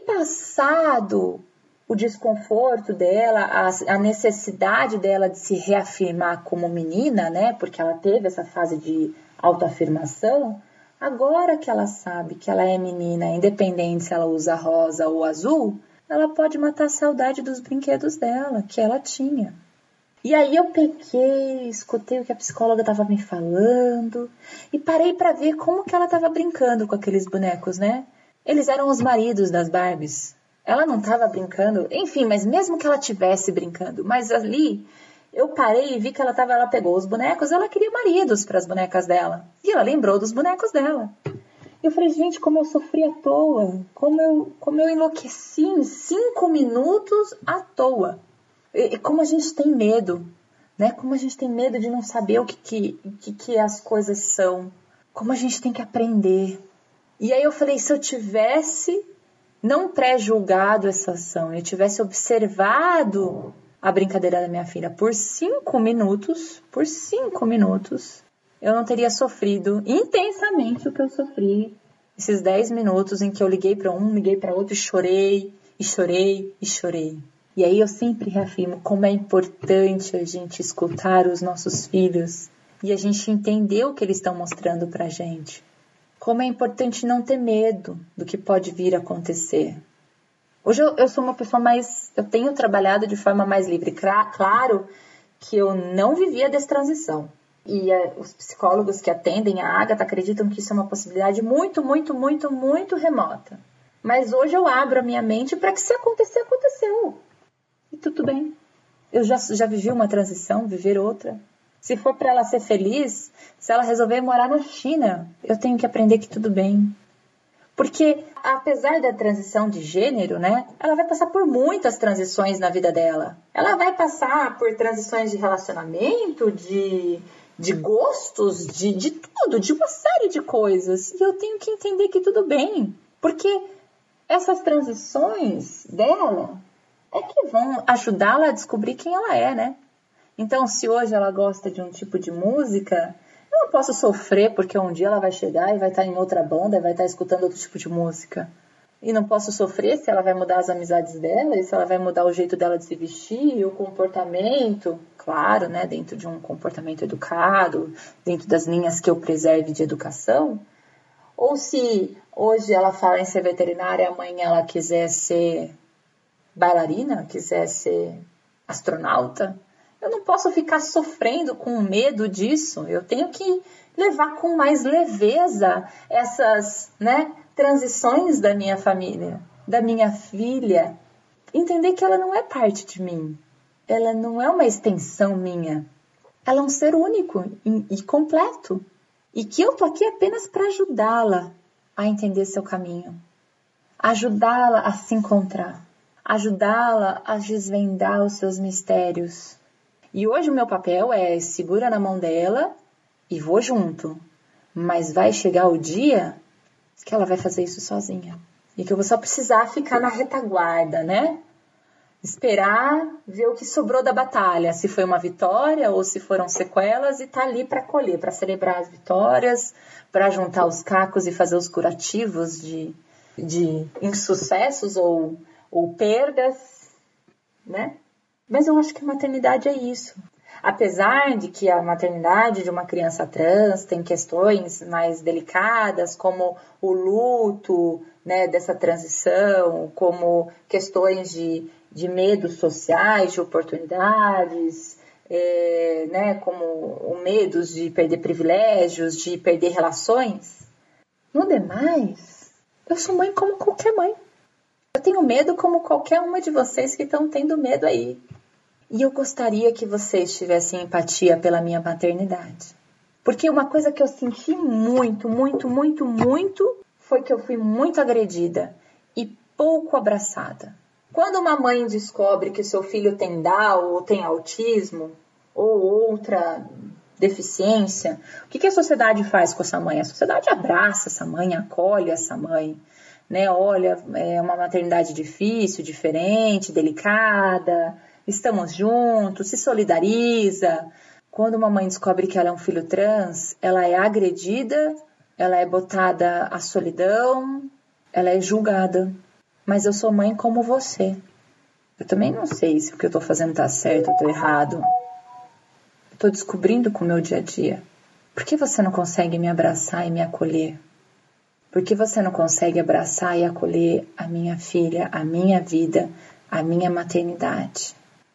passado o desconforto dela, a, a necessidade dela de se reafirmar como menina, né? Porque ela teve essa fase de autoafirmação, agora que ela sabe que ela é menina, independente se ela usa rosa ou azul, ela pode matar a saudade dos brinquedos dela, que ela tinha. E aí eu peguei, escutei o que a psicóloga estava me falando e parei para ver como que ela estava brincando com aqueles bonecos, né? Eles eram os maridos das Barbies. Ela não estava brincando, enfim, mas mesmo que ela tivesse brincando, mas ali eu parei e vi que ela tava, ela pegou os bonecos, ela queria maridos para as bonecas dela. E ela lembrou dos bonecos dela. Eu falei, gente, como eu sofri à toa, como eu, como eu enlouqueci em cinco minutos à toa. E como a gente tem medo, né? Como a gente tem medo de não saber o que, que, que, que as coisas são. Como a gente tem que aprender. E aí eu falei, se eu tivesse não pré-julgado essa ação, eu tivesse observado a brincadeira da minha filha por cinco minutos, por cinco minutos, eu não teria sofrido intensamente o que eu sofri. Esses dez minutos em que eu liguei para um, liguei para outro e chorei, e chorei, e chorei. E aí eu sempre reafirmo como é importante a gente escutar os nossos filhos e a gente entender o que eles estão mostrando pra gente. Como é importante não ter medo do que pode vir a acontecer. Hoje eu, eu sou uma pessoa mais... Eu tenho trabalhado de forma mais livre. Claro que eu não vivia dessa transição. E é, os psicólogos que atendem a Agatha acreditam que isso é uma possibilidade muito, muito, muito, muito remota. Mas hoje eu abro a minha mente para que se acontecer, aconteceu. E tudo bem. Eu já, já vivi uma transição, viver outra. Se for para ela ser feliz, se ela resolver morar na China, eu tenho que aprender que tudo bem. Porque, apesar da transição de gênero, né, ela vai passar por muitas transições na vida dela. Ela vai passar por transições de relacionamento, de, de gostos, de, de tudo, de uma série de coisas. E eu tenho que entender que tudo bem. Porque essas transições dela é que vão ajudá-la a descobrir quem ela é, né? Então, se hoje ela gosta de um tipo de música, eu não posso sofrer porque um dia ela vai chegar e vai estar em outra banda e vai estar escutando outro tipo de música. E não posso sofrer se ela vai mudar as amizades dela e se ela vai mudar o jeito dela de se vestir, o comportamento, claro, né? Dentro de um comportamento educado, dentro das linhas que eu preserve de educação. Ou se hoje ela fala em ser veterinária, amanhã ela quiser ser bailarina, quiser ser astronauta, eu não posso ficar sofrendo com medo disso. Eu tenho que levar com mais leveza essas, né, transições da minha família, da minha filha. Entender que ela não é parte de mim. Ela não é uma extensão minha. Ela é um ser único e completo. E que eu tô aqui apenas para ajudá-la a entender seu caminho. Ajudá-la a se encontrar. Ajudá-la a desvendar os seus mistérios. E hoje o meu papel é segura na mão dela e vou junto. Mas vai chegar o dia que ela vai fazer isso sozinha. E que eu vou só precisar ficar na retaguarda, né? Esperar ver o que sobrou da batalha. Se foi uma vitória ou se foram sequelas e tá ali para colher, para celebrar as vitórias, para juntar os cacos e fazer os curativos de, de insucessos ou... ou perdas, né? Mas eu acho que a maternidade é isso. Apesar de que a maternidade de uma criança trans tem questões mais delicadas, como o luto, né, dessa transição, como questões de, de medos sociais, de oportunidades, é, né, como o medo de perder privilégios, de perder relações. No demais, eu sou mãe como qualquer mãe. Eu tenho medo como qualquer uma de vocês que estão tendo medo aí. E eu gostaria que vocês tivessem empatia pela minha maternidade. Porque uma coisa que eu senti muito, muito, muito, muito, foi que eu fui muito agredida e pouco abraçada. Quando uma mãe descobre que o seu filho tem Down ou tem autismo ou outra deficiência, o que, que a sociedade faz com essa mãe? A sociedade abraça essa mãe, acolhe essa mãe, né? Olha, é uma maternidade difícil, diferente, delicada, estamos juntos, se solidariza. Quando uma mãe descobre que ela é um filho trans, ela é agredida, ela é botada à solidão, ela é julgada. Mas eu sou mãe como você. Eu também não sei se o que eu estou fazendo está certo ou está errado. Estou descobrindo com o meu dia a dia. Por que você não consegue me abraçar e me acolher? Por que você não consegue abraçar e acolher a minha filha, a minha vida, a minha maternidade?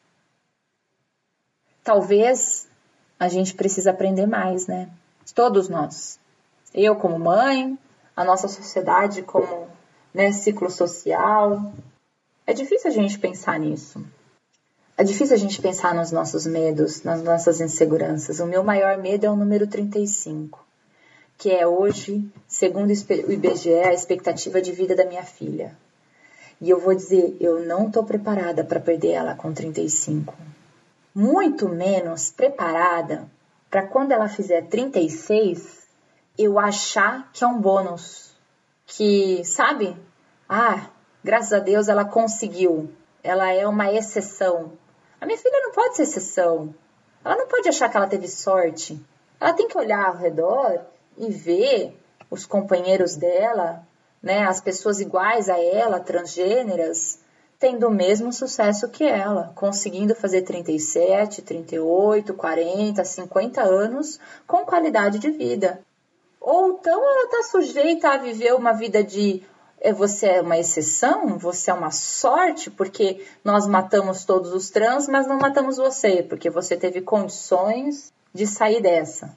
Talvez a gente precise aprender mais, né? Todos nós. Eu como mãe, a nossa sociedade como, né, ciclo social. É difícil a gente pensar nisso. É difícil a gente pensar nos nossos medos, nas nossas inseguranças. O meu maior medo é o número trinta e cinco, que é hoje, segundo o I B G E, a expectativa de vida da minha filha. E eu vou dizer, eu não estou preparada para perder ela com trinta e cinco. Muito menos preparada para quando ela fizer trinta e seis, eu achar que é um bônus. Que, sabe? Ah, graças a Deus ela conseguiu. Ela é uma exceção. A minha filha não pode ser exceção. Ela não pode achar que ela teve sorte. Ela tem que olhar ao redor e ver os companheiros dela, né, as pessoas iguais a ela, transgêneras, tendo o mesmo sucesso que ela, conseguindo fazer trinta e sete, trinta e oito, quarenta, cinquenta anos com qualidade de vida. Ou então ela está sujeita a viver uma vida de você é uma exceção, você é uma sorte, porque nós matamos todos os trans, mas não matamos você, porque você teve condições de sair dessa.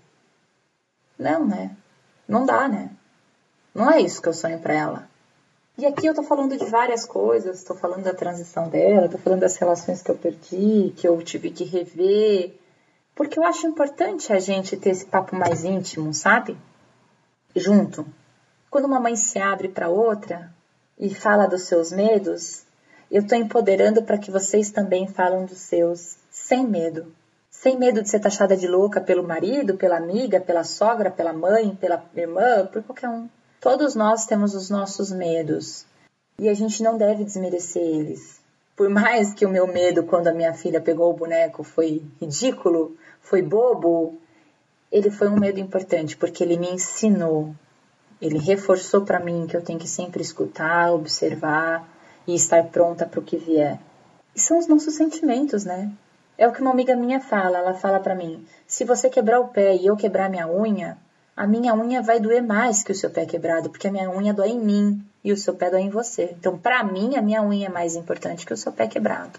Não, né? Não dá, né? Não é isso que eu sonho para ela. E aqui eu tô falando de várias coisas, tô falando da transição dela, tô falando das relações que eu perdi, que eu tive que rever, porque eu acho importante a gente ter esse papo mais íntimo, sabe? Junto. Quando uma mãe se abre para outra e fala dos seus medos, eu estou empoderando para que vocês também falem dos seus, sem medo. Sem medo de ser taxada de louca pelo marido, pela amiga, pela sogra, pela mãe, pela irmã, por qualquer um. Todos nós temos os nossos medos e a gente não deve desmerecer eles. Por mais que o meu medo quando a minha filha pegou o boneco foi ridículo, foi bobo, ele foi um medo importante porque ele me ensinou. Ele reforçou para mim que eu tenho que sempre escutar, observar e estar pronta para o que vier. E são os nossos sentimentos, né? É o que uma amiga minha fala. Ela fala para mim, se você quebrar o pé e eu quebrar minha unha, a minha unha vai doer mais que o seu pé quebrado, porque a minha unha dói em mim e o seu pé dói em você. Então, para mim, a minha unha é mais importante que o seu pé quebrado.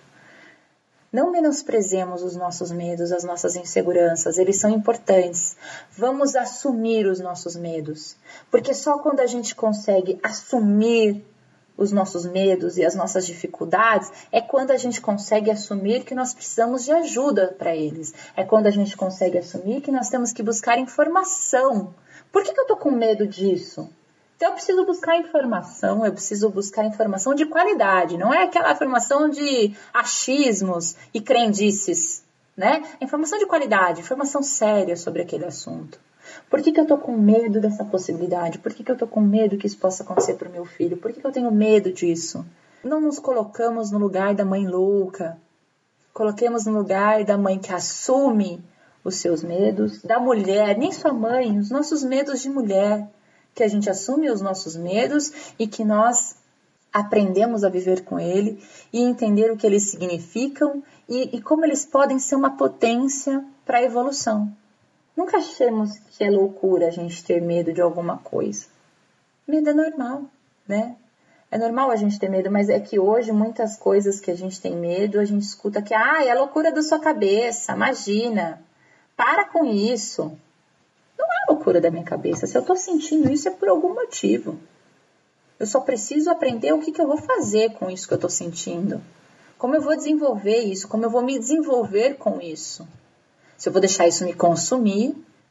Não menosprezemos os nossos medos, as nossas inseguranças, eles são importantes. Vamos assumir os nossos medos, porque só quando a gente consegue assumir os nossos medos e as nossas dificuldades, é quando a gente consegue assumir que nós precisamos de ajuda para eles. É quando a gente consegue assumir que nós temos que buscar informação. Por que que eu estou com medo disso? Então eu preciso buscar informação, eu preciso buscar informação de qualidade, não é aquela informação de achismos e crendices, né? É informação de qualidade, informação séria sobre aquele assunto. Por que que eu estou com medo dessa possibilidade? Por que que eu estou com medo que isso possa acontecer para o meu filho? Por que que eu tenho medo disso? Não nos colocamos no lugar da mãe louca. Coloquemos no lugar da mãe que assume os seus medos, da mulher, nem sua mãe, os nossos medos de mulher. Que a gente assume os nossos medos e que nós aprendemos a viver com ele e entender o que eles significam e, e como eles podem ser uma potência para a evolução. Nunca achemos que é loucura a gente ter medo de alguma coisa. Medo é normal, né? É normal a gente ter medo, mas é que hoje muitas coisas que a gente tem medo, a gente escuta que ah, é a loucura da sua cabeça, imagina, para com isso. Não é loucura da minha cabeça. Se eu estou sentindo isso é por algum motivo. Eu só preciso aprender o que, que eu vou fazer com isso que eu estou sentindo. Como eu vou desenvolver isso. Como eu vou me desenvolver com isso. Se eu vou deixar isso me consumir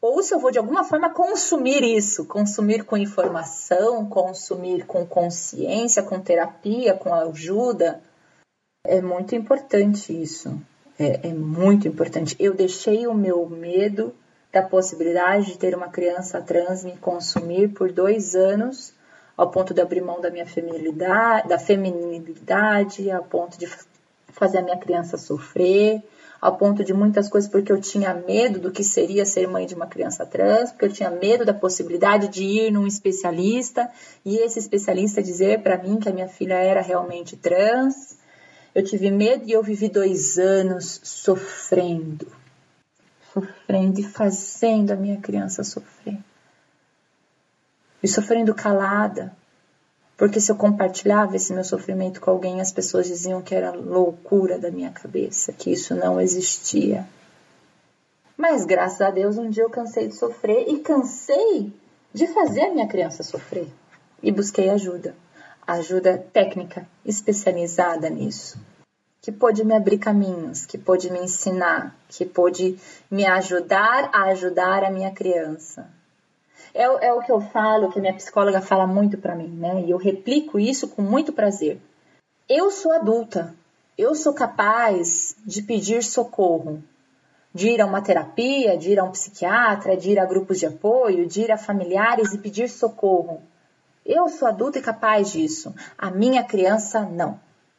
ou se eu vou de alguma forma consumir isso, consumir com informação, consumir com consciência, com terapia, com ajuda. É muito importante isso, é, é muito importante. Eu deixei o meu medo da possibilidade de ter uma criança trans me consumir por dois anos, ao ponto de abrir mão da minha feminilidade, da feminilidade, ao ponto de fazer a minha criança sofrer, ao ponto de muitas coisas, porque eu tinha medo do que seria ser mãe de uma criança trans, porque eu tinha medo da possibilidade de ir num especialista e esse especialista dizer para mim que a minha filha era realmente trans. Eu tive medo e eu vivi dois anos sofrendo, sofrendo e fazendo a minha criança sofrer. E sofrendo calada, porque se eu compartilhava esse meu sofrimento com alguém, as pessoas diziam que era loucura da minha cabeça, que isso não existia. Mas graças a Deus, um dia eu cansei de sofrer e cansei de fazer a minha criança sofrer. E busquei ajuda, ajuda técnica, especializada nisso, que pôde me abrir caminhos, que pôde me ensinar, que pôde me ajudar a ajudar a minha criança. É, é o que eu falo, que a minha psicóloga fala muito pra mim, né? E eu replico isso com muito prazer. Eu sou adulta, eu sou capaz de pedir socorro, de ir a uma terapia, de ir a um psiquiatra, de ir a grupos de apoio, de ir a familiares e pedir socorro. Eu sou adulta e capaz disso. A minha criança, não.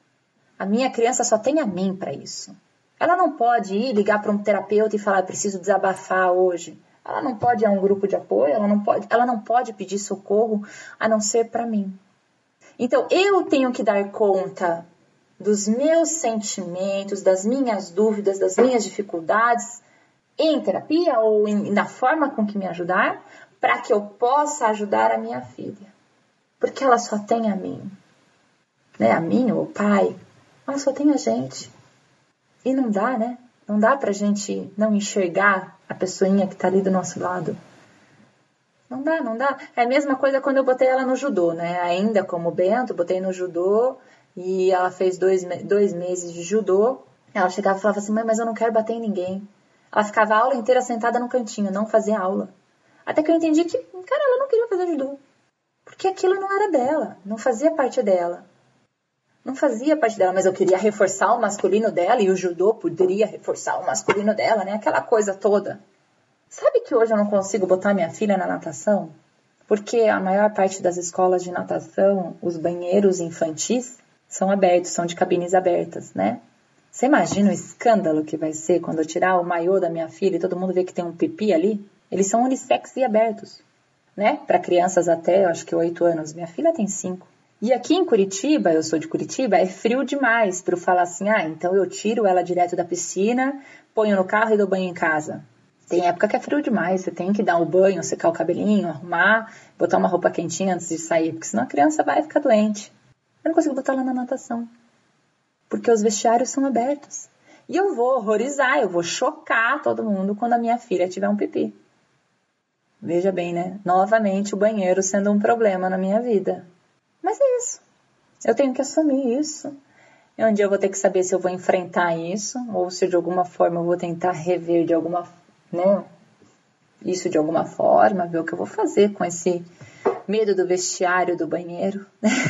A minha criança só tem a mim para isso. Ela não pode ir ligar para um terapeuta e falar, preciso desabafar hoje. Ela não pode ir a um grupo de apoio, ela não pode, ela não pode pedir socorro a não ser para mim. Então, eu tenho que dar conta dos meus sentimentos, das minhas dúvidas, das minhas dificuldades em terapia ou em, na forma com que me ajudar, para que eu possa ajudar a minha filha. Porque ela só tem a mim. Né? A mim ou o pai, ela só tem a gente. E não dá, né? Não dá pra gente não enxergar a pessoinha que tá ali do nosso lado. Não dá, não dá. É a mesma coisa quando eu botei ela no judô, né? Ainda como Bento, botei no judô e ela fez dois, dois meses de judô. Ela chegava e falava assim, mãe, mas eu não quero bater em ninguém. Ela ficava a aula inteira sentada no cantinho, não fazia aula. Até que eu entendi que, cara, ela não queria fazer judô. Porque aquilo não era dela, não fazia parte dela. Não fazia parte dela, mas eu queria reforçar o masculino dela e o judô poderia reforçar o masculino dela, né? Aquela coisa toda. Sabe que hoje eu não consigo botar minha filha na natação? Porque a maior parte das escolas de natação, os banheiros infantis, são abertos, são de cabines abertas, né? Você imagina o escândalo que vai ser quando eu tirar o maiô da minha filha e todo mundo vê que tem um pipi ali? Eles são unissex e abertos, né? Para crianças até, eu acho que oito anos. Minha filha tem cinco. E aqui em Curitiba, eu sou de Curitiba, é frio demais para eu falar assim, ah, então eu tiro ela direto da piscina, ponho no carro e dou banho em casa. Tem época que é frio demais, você tem que dar o banho, secar o cabelinho, arrumar, botar uma roupa quentinha antes de sair, porque senão a criança vai ficar doente. Eu não consigo botar ela na natação, porque os vestiários são abertos. E eu vou horrorizar, eu vou chocar todo mundo quando a minha filha tiver um pipi. Veja bem, né? Novamente o banheiro sendo um problema na minha vida. Mas é isso. Eu tenho que assumir isso. E um dia eu vou ter que saber se eu vou enfrentar isso, ou se de alguma forma eu vou tentar rever de alguma, né, isso de alguma forma, ver o que eu vou fazer com esse medo do vestiário, do banheiro,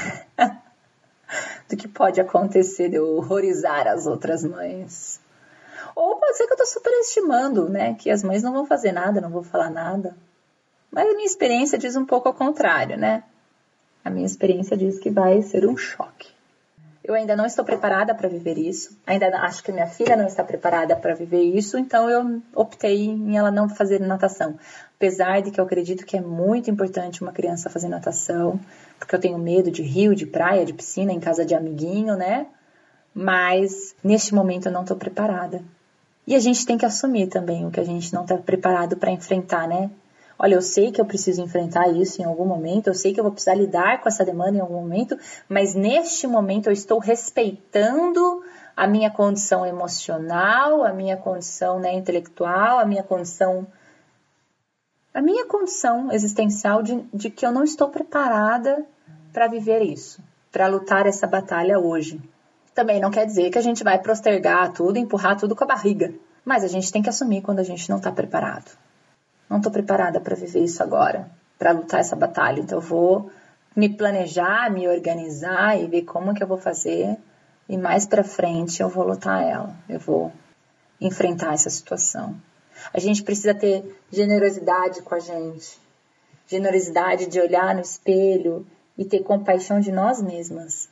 do que pode acontecer de eu horrorizar as outras mães. Ou pode ser que eu estou superestimando, né, que as mães não vão fazer nada, não vão falar nada. Mas a minha experiência diz um pouco ao contrário, né? A minha experiência diz que vai ser um choque. Eu ainda não estou preparada para viver isso. Ainda acho que minha filha não está preparada para viver isso. Então eu optei em ela não fazer natação. Apesar de que eu acredito que é muito importante uma criança fazer natação. Porque eu tenho medo de rio, de praia, de piscina, em casa de amiguinho, né? Mas neste momento eu não estou preparada. E a gente tem que assumir também o que a gente não está preparado para enfrentar, né? Olha, eu sei que eu preciso enfrentar isso em algum momento, eu sei que eu vou precisar lidar com essa demanda em algum momento, mas neste momento eu estou respeitando a minha condição emocional, a minha condição, né, intelectual, a minha condição, a minha condição existencial de, de que eu não estou preparada para viver isso, para lutar essa batalha hoje. Também não quer dizer que a gente vai postergar tudo, empurrar tudo com a barriga, mas a gente tem que assumir quando a gente não está preparado. não estou preparada para viver isso agora, para lutar essa batalha. Então eu vou me planejar, me organizar e ver como que eu vou fazer. E mais para frente eu vou lutar ela, eu vou enfrentar essa situação. A gente precisa ter generosidade com a gente. Generosidade de olhar no espelho e ter compaixão de nós mesmas.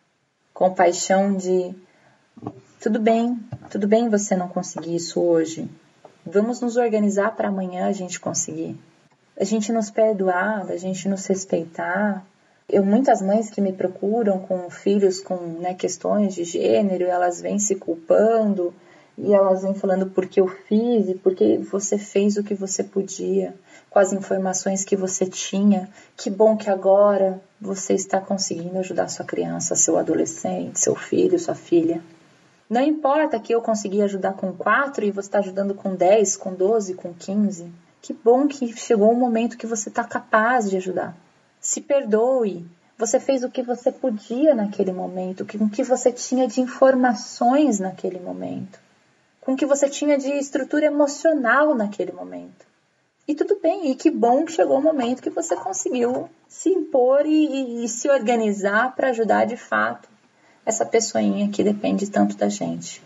Compaixão de, tudo bem, tudo bem você não conseguir isso hoje. Vamos nos organizar para amanhã a gente conseguir. A gente nos perdoar, a gente nos respeitar. Eu, muitas mães que me procuram com filhos com né, questões de gênero, elas vêm se culpando e elas vêm falando porque eu fiz e porque você fez o que você podia, com as informações que você tinha. Que bom que agora você está conseguindo ajudar sua criança, seu adolescente, seu filho, sua filha. Não importa que eu consegui ajudar com quatro e você está ajudando com dez, com doze, com quinze. Que bom que chegou um momento que você está capaz de ajudar. Se perdoe. Você fez o que você podia naquele momento, com o que você tinha de informações naquele momento, com o que você tinha de estrutura emocional naquele momento. E tudo bem, e que bom que chegou o momento que você conseguiu se impor e, e, e se organizar para ajudar de fato essa pessoinha que depende tanto da gente.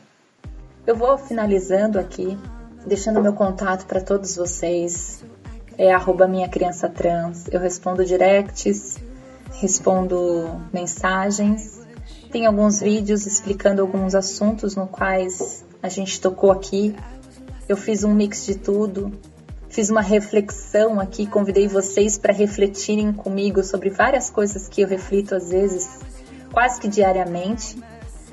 Eu vou finalizando aqui, deixando meu contato para todos vocês. É arroba minha criança trans. Eu respondo directs, respondo mensagens. Tem alguns vídeos explicando alguns assuntos no quais a gente tocou aqui. Eu fiz um mix de tudo. Fiz uma reflexão aqui, convidei vocês para refletirem comigo sobre várias coisas que eu reflito às vezes, quase que diariamente.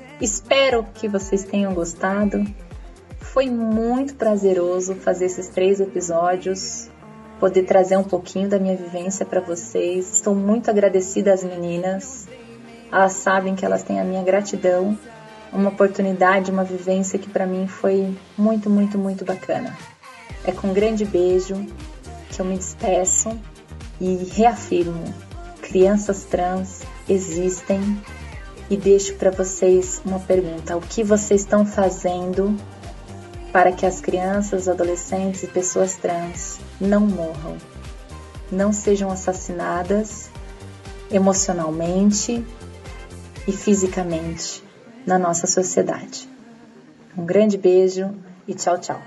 Espero que vocês tenham gostado. Foi muito prazeroso fazer esses três episódios, poder trazer um pouquinho da minha vivência para vocês. Estou muito agradecida às meninas. Elas sabem que elas têm a minha gratidão. Uma oportunidade, uma vivência que para mim foi muito, muito, muito bacana. É com um grande beijo que eu me despeço e reafirmo: crianças trans existem. E deixo para vocês uma pergunta: o que vocês estão fazendo para que as crianças, adolescentes e pessoas trans não morram, não sejam assassinadas emocionalmente e fisicamente na nossa sociedade? Um grande beijo e tchau, tchau.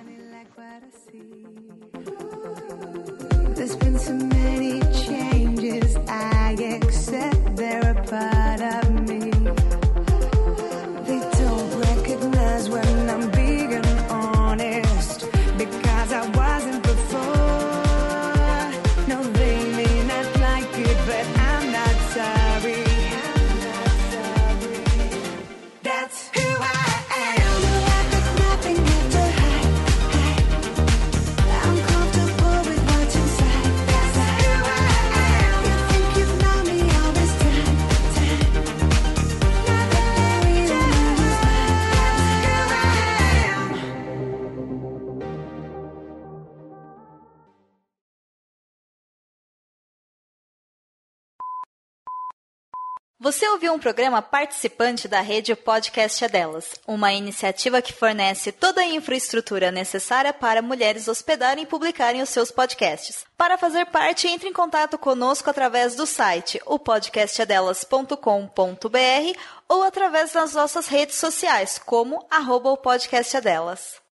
There's been so many changes, I accept they're a part of me. They don't recognize when I'm being honest, because I wasn't before. No, they may not like it, but I'm not sorry. I'm not sorry. That's who I am. Like there's nothing left to hide, hide. I'm comfortable with what's inside. That's who I am. You think you've known me all this time, time. Now that there is a who's mine. That's who I am. Você ouviu um programa participante da rede Podcast é Delas, uma iniciativa que fornece toda a infraestrutura necessária para mulheres hospedarem e publicarem os seus podcasts. Para fazer parte, entre em contato conosco através do site o podcast é delas ponto com ponto b r ou através das nossas redes sociais, como arroba o podcast é delas.